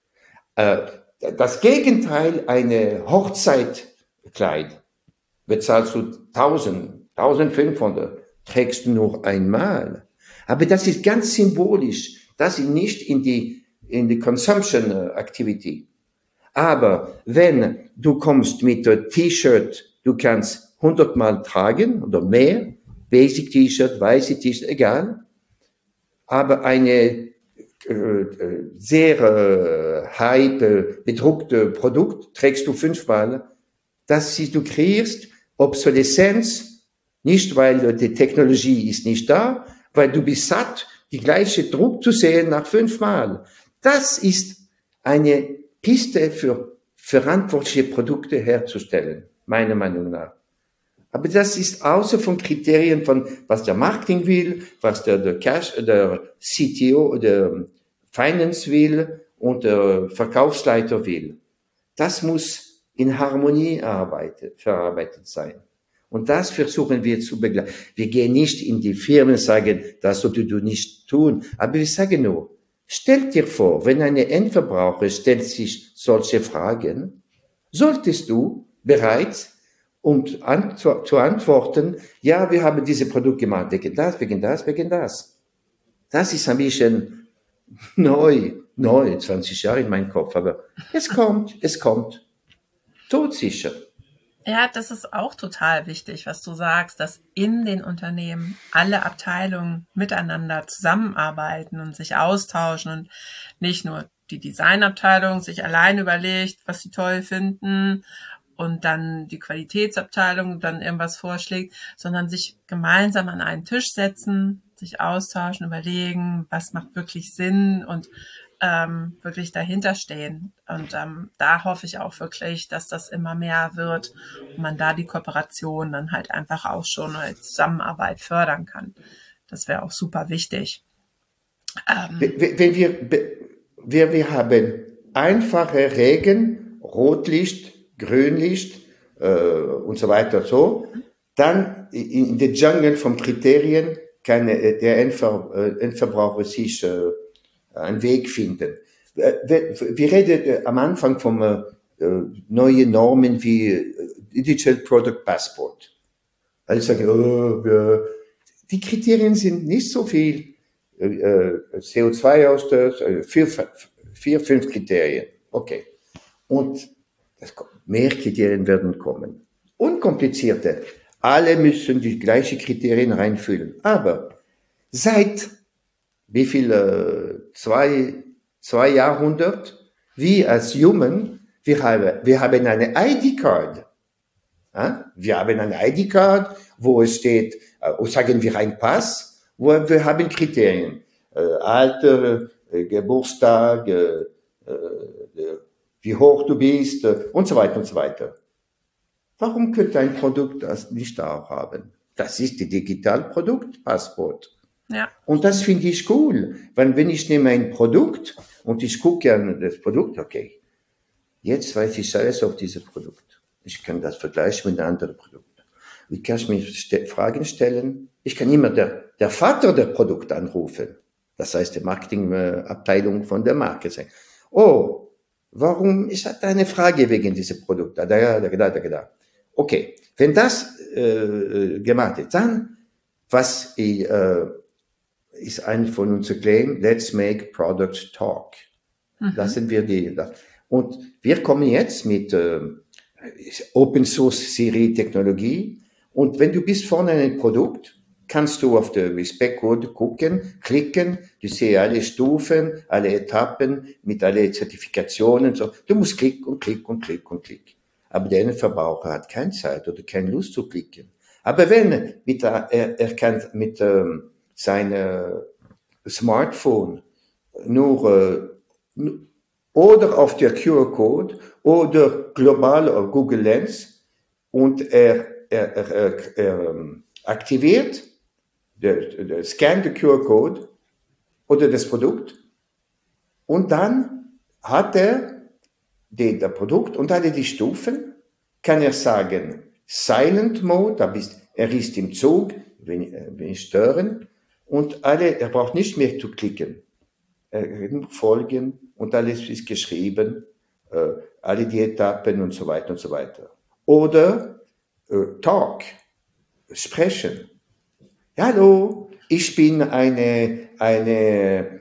Äh, das Gegenteil, eine Hochzeitkleid, bezahlst du tausend, tausendfünfhundert, trägst du nur einmal. Aber das ist ganz symbolisch. Das ist nicht in die, in die Consumption Activity. Aber wenn du kommst mit der T-Shirt, du kannst hundertmal tragen oder mehr, Basic T-Shirt, weiße T-Shirt, egal. Aber eine äh, sehr äh, hype, äh, bedruckte Produkt trägst du fünfmal. Das ist, du kreierst Obsoleszenz, nicht weil die Technologie ist nicht da, weil du bist satt, die gleiche Druck zu sehen nach fünfmal. Das ist eine Piste für verantwortliche Produkte herzustellen, meiner Meinung nach. Aber das ist außer von Kriterien von, was der Marketing will, was der, der Cash, der C T O, der Finance will und der Verkaufsleiter will. Das muss in Harmonie arbeitet, verarbeitet sein. Und das versuchen wir zu begleiten. Wir gehen nicht in die Firmen und sagen, das solltest du nicht tun. Aber wir sagen nur, stell dir vor, wenn ein Endverbraucher stellt sich solche Fragen, solltest du bereits um an, zu, zu antworten, ja, wir haben diese Produkt gemacht, wegen das, wegen das, wegen das. Das ist ein bisschen neu, neu, zwanzig Jahre in meinem Kopf, aber es kommt, es kommt. Todsicher. Ja, das ist auch total wichtig, was du sagst, dass in den Unternehmen alle Abteilungen miteinander zusammenarbeiten und sich austauschen und nicht nur die Designabteilung sich allein überlegt, was sie toll finden und dann die Qualitätsabteilung dann irgendwas vorschlägt, sondern sich gemeinsam an einen Tisch setzen, sich austauschen, überlegen, was macht wirklich Sinn und ähm, wirklich dahinter stehen. Und ähm, da hoffe ich auch wirklich, dass das immer mehr wird und man da die Kooperation dann halt einfach auch schon als Zusammenarbeit fördern kann. Das wäre auch super wichtig. Ähm, wenn wir, wir, wir haben einfache Regeln, Rotlicht, Grünlicht äh, und so weiter so, dann in, in der Jungle von Kriterien kann äh, der Endver, äh, Endverbraucher sich äh, einen Weg finden. Wir reden am Anfang von äh, neuen Normen wie äh, Digital Product Passport. Also ich sage, oh, äh, die Kriterien sind nicht so viel. äh, C O zwei Ausstöß, äh, vier, vier, fünf Kriterien. Okay. Und das, mehr Kriterien werden kommen. Unkomplizierte. Alle müssen die gleichen Kriterien reinfüllen. Aber seit wie viel, äh, zwei, zwei Jahrhundert, wir als Human, wir haben, wir haben eine I D-Card. Ja? Wir haben eine I D-Card, wo es steht, äh, sagen wir ein Pass, wo wir haben Kriterien. Äh, Alter, äh, Geburtstag, äh, äh, wie hoch du bist äh, und so weiter und so weiter. Warum könnte ein Produkt das nicht auch haben? Das ist die Digitalprodukt, Passport. Ja. Und das finde ich cool, weil wenn ich nehme ein Produkt und ich gucke an das Produkt, okay, jetzt weiß ich alles auf dieses Produkt. Ich kann das vergleichen mit einem anderen Produkt. Ich kann mir st- Fragen stellen. Ich kann immer der, der Vater der Produkt anrufen. Das heißt, die Marketingabteilung von der Marke sagen, oh, warum, ich hatte eine Frage wegen dieses Produkts. Da, da, da, da, da, da. Okay, wenn das äh, gemacht ist, dann, was ich, äh, ist ein von unseren Claim, let's make product talk. Mhm. Lassen wir die, das. Und wir kommen jetzt mit äh, Open Source Serie Technologie. Und wenn du bist vorne ein Produkt, kannst du auf den Respect Code gucken, klicken, du siehst alle Stufen, alle Etappen mit alle Zertifikationen, so. Du musst klicken und klicken und klicken und klicken. Aber der Verbraucher hat keine Zeit oder keine Lust zu klicken. Aber wenn mit, er, er kann mit ähm, seinem Smartphone nur äh, oder auf der Q R-Code oder global auf Google Lens und er, er, er, er, er aktiviert, der, der scannt den Q R-Code oder das Produkt und dann hat er die, das Produkt und alle die Stufen, kann er sagen, Silent Mode, da bist, er ist im Zug, wenn, wenn ich stören und alle, er braucht nicht mehr zu klicken. Er kann folgen und alles ist geschrieben, äh, alle die Etappen und so weiter und so weiter. Oder äh, Talk, sprechen. Hallo, ich bin eine, eine,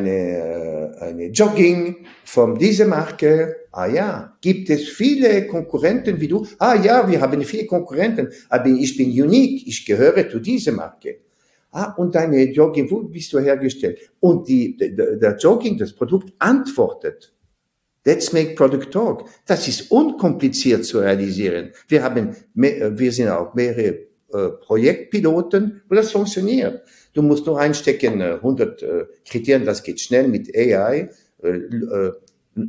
eine, eine Jogging von dieser Marke. Ah ja, gibt es viele Konkurrenten wie du? Ah ja, wir haben viele Konkurrenten, aber ich bin unique, ich gehöre zu dieser Marke. Ah, und deine Jogging, wo bist du hergestellt? Und die, der, der Jogging, das Produkt antwortet. Let's make product talk. Das ist unkompliziert zu realisieren. Wir haben, mehr, wir sind auch mehrere äh, Projektpiloten, wo das funktioniert. Du musst nur einstecken, äh, hundert äh, Kriterien, das geht schnell mit A I. Äh, äh, äh,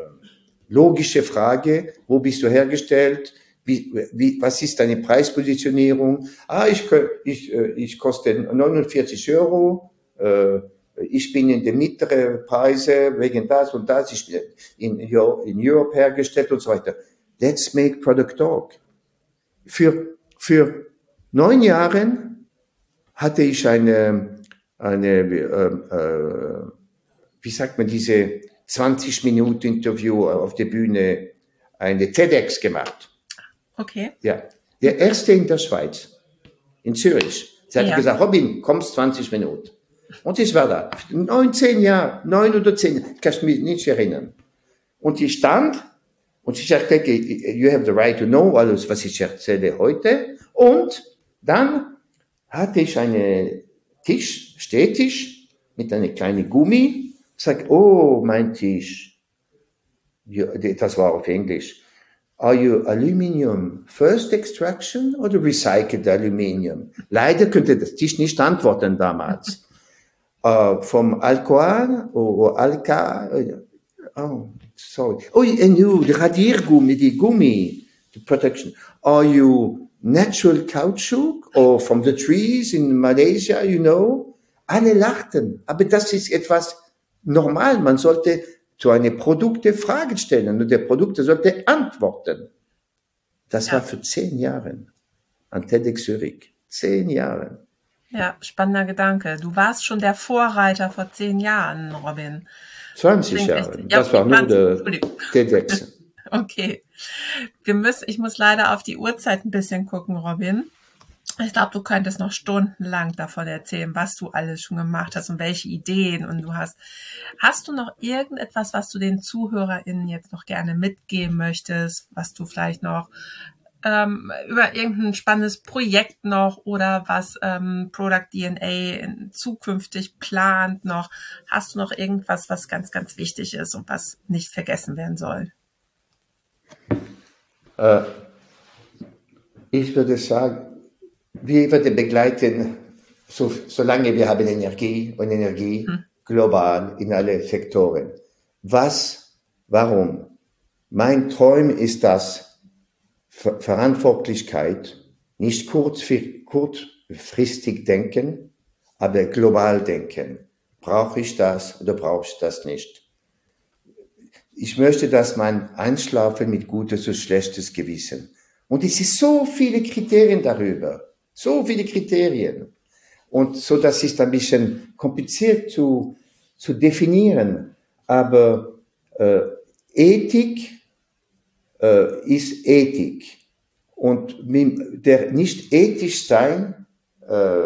logische Frage, wo bist du hergestellt? Wie, wie, was ist deine Preispositionierung? Ah, ich, ich, ich koste neunundvierzig Euro. Äh, ich bin in der mittleren Preise wegen das und das. Ich bin in, in Europe hergestellt und so weiter. Let's make product talk. Für, für neun Jahren hatte ich eine, eine, äh, äh, wie sagt man, diese zwanzig Minuten Interview auf der Bühne, eine TEDx gemacht. Okay. Ja, der erste in der Schweiz, in Zürich. Sie hat ja. gesagt, Robin, kommst zwanzig Minuten. Und ich war da. Neun, zehn Jahre, neun oder zehn, kann ich mich nicht erinnern. Und ich stand und ich sagte, you have the right to know alles, was ich erzähle heute. Und dann hatte ich einen Tisch, Stehtisch, mit einem kleinen Gummi. Ich sage, oh, mein Tisch. Das war auf Englisch. Are you Aluminium First Extraction oder Recycled Aluminium? Leider könnte das Tisch nicht antworten damals. uh, vom Alcohol oder Alka, oh, sorry. Oh, and you, the Radiergummi, die Gummi, the protection. Are you natural caoutchouc or from the trees in Malaysia, you know? Alle lachten. Aber das ist etwas normal. Man sollte zu einem Produkte Fragen stellen und der Produkte sollte antworten. Das ja. war für zehn Jahre an TEDx Zürich. Zehn Jahre. Ja, spannender Gedanke. Du warst schon der Vorreiter vor zehn Jahren, Robin. zwanzig Jahre. Ja, das war nur der TEDx. Okay. Wir müssen, ich muss leider auf die Uhrzeit ein bisschen gucken, Robin. Ich glaube, du könntest noch stundenlang davon erzählen, was du alles schon gemacht hast und welche Ideen und du hast. Hast du noch irgendetwas, was du den ZuhörerInnen jetzt noch gerne mitgeben möchtest, was du vielleicht noch ähm, über irgendein spannendes Projekt noch oder was ähm, Product D N A zukünftig plant noch? Hast du noch irgendwas, was ganz, ganz wichtig ist und was nicht vergessen werden soll? Äh, ich würde sagen, wir werden begleiten, so, solange wir haben Energie und Energie hm. global in alle Sektoren. Was, warum? Mein Traum ist das, Ver- Verantwortlichkeit, nicht kurz, kurzfristig denken, aber global denken. Brauche ich das oder brauche ich das nicht? Ich möchte, dass man einschlafen mit gutes und schlechtes Gewissen. Und es sind so viele Kriterien darüber. So viele Kriterien. Und so, das ist ein bisschen kompliziert zu, zu definieren. Aber äh, Ethik äh, ist Ethik. Und der nicht ethisch sein äh,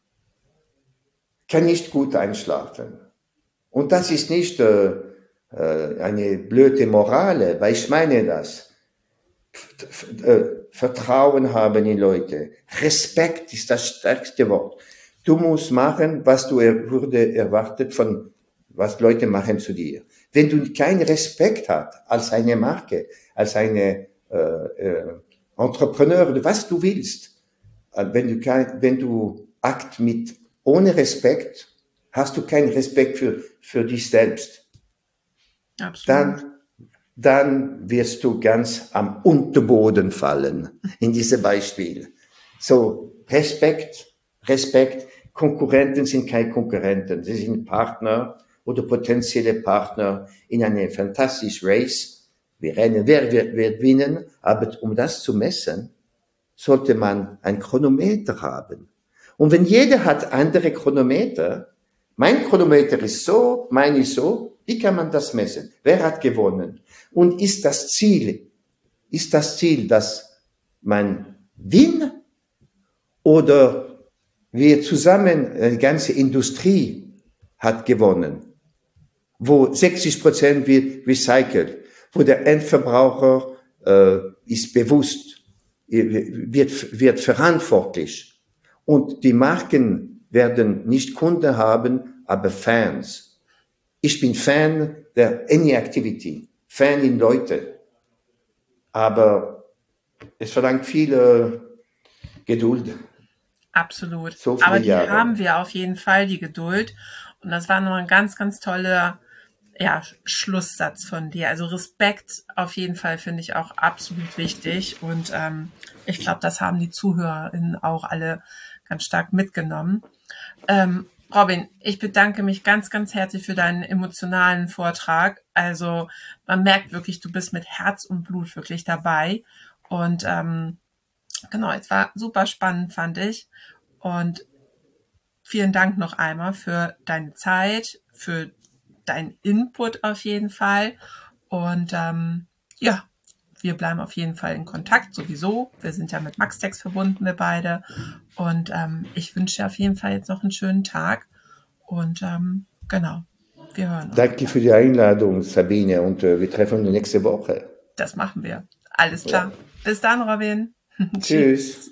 kann nicht gut einschlafen. Und das ist nicht äh, äh, eine blöde Morale, weil ich meine das. Vertrauen haben in Leute. Respekt ist das stärkste Wort. Du musst machen, was du er, wurde erwartet von, was Leute machen zu dir. Wenn du keinen Respekt hast als eine Marke, als eine äh, äh, Entrepreneur, was du willst, wenn du kein, wenn du akt mit ohne Respekt, hast du keinen Respekt für für dich selbst. Absolut. Dann dann wirst du ganz am Unterboden fallen in diesem Beispiel. So, Respekt, Respekt, Konkurrenten sind keine Konkurrenten, sie sind Partner oder potenzielle Partner in einem fantastischen Race. Wir rennen, wer wird, wird gewinnen, aber um das zu messen, sollte man ein Chronometer haben. Und wenn jeder hat andere Chronometer, mein Chronometer ist so, mein ist so, wie kann man das messen? Wer hat gewonnen? Und ist das Ziel, ist das Ziel, dass man gewinnt oder wir zusammen, eine ganze Industrie hat gewonnen, wo sechzig Prozent wird recycelt, wo der Endverbraucher äh, ist bewusst, wird, wird verantwortlich und die Marken werden nicht Kunden haben, aber Fans. Ich bin Fan der Any Activity, Fan in Leute. Aber es verlangt viel äh, Geduld. Absolut. So viele Aber die Jahre. haben wir auf jeden Fall, die Geduld. Und das war nochmal ein ganz, ganz toller ja, Schlusssatz von dir. Also Respekt auf jeden Fall finde ich auch absolut wichtig. Und ähm, ich glaube, das haben die ZuhörerInnen auch alle ganz stark mitgenommen. Ähm, Robin, ich bedanke mich ganz, ganz herzlich für deinen emotionalen Vortrag. Also man merkt wirklich, du bist mit Herz und Blut wirklich dabei. Und ähm, genau, es war super spannend, fand ich. Und vielen Dank noch einmal für deine Zeit, für deinen Input auf jeden Fall. Und ähm, ja, wir bleiben auf jeden Fall in Kontakt, sowieso. Wir sind ja mit Maxtex verbunden, wir beide. Und ähm, ich wünsche dir auf jeden Fall jetzt noch einen schönen Tag. Und ähm, genau, wir hören uns. Danke für die Einladung, Sabine. Und äh, wir treffen uns nächste Woche. Das machen wir. Alles klar. Ja. Bis dann, Robin. Tschüss.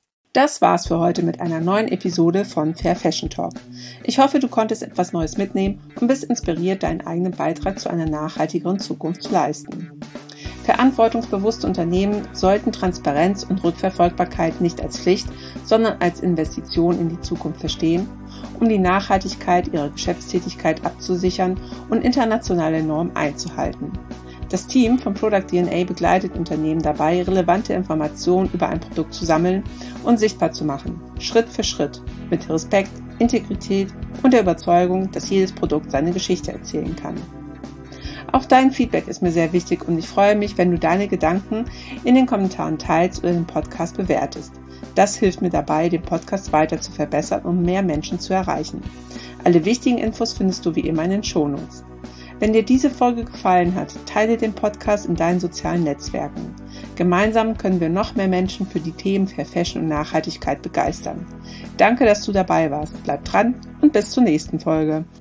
Das war's für heute mit einer neuen Episode von Fair Fashion Talk. Ich hoffe, du konntest etwas Neues mitnehmen und bist inspiriert, deinen eigenen Beitrag zu einer nachhaltigeren Zukunft zu leisten. Verantwortungsbewusste Unternehmen sollten Transparenz und Rückverfolgbarkeit nicht als Pflicht, sondern als Investition in die Zukunft verstehen, um die Nachhaltigkeit ihrer Geschäftstätigkeit abzusichern und internationale Normen einzuhalten. Das Team von Product D N A begleitet Unternehmen dabei, relevante Informationen über ein Produkt zu sammeln und sichtbar zu machen, Schritt für Schritt, mit Respekt, Integrität und der Überzeugung, dass jedes Produkt seine Geschichte erzählen kann. Auch dein Feedback ist mir sehr wichtig und ich freue mich, wenn du deine Gedanken in den Kommentaren teilst oder den Podcast bewertest. Das hilft mir dabei, den Podcast weiter zu verbessern und mehr Menschen zu erreichen. Alle wichtigen Infos findest du wie immer in den Shownotes. Wenn dir diese Folge gefallen hat, teile den Podcast in deinen sozialen Netzwerken. Gemeinsam können wir noch mehr Menschen für die Themen Fair Fashion und Nachhaltigkeit begeistern. Danke, dass du dabei warst. Bleib dran und bis zur nächsten Folge.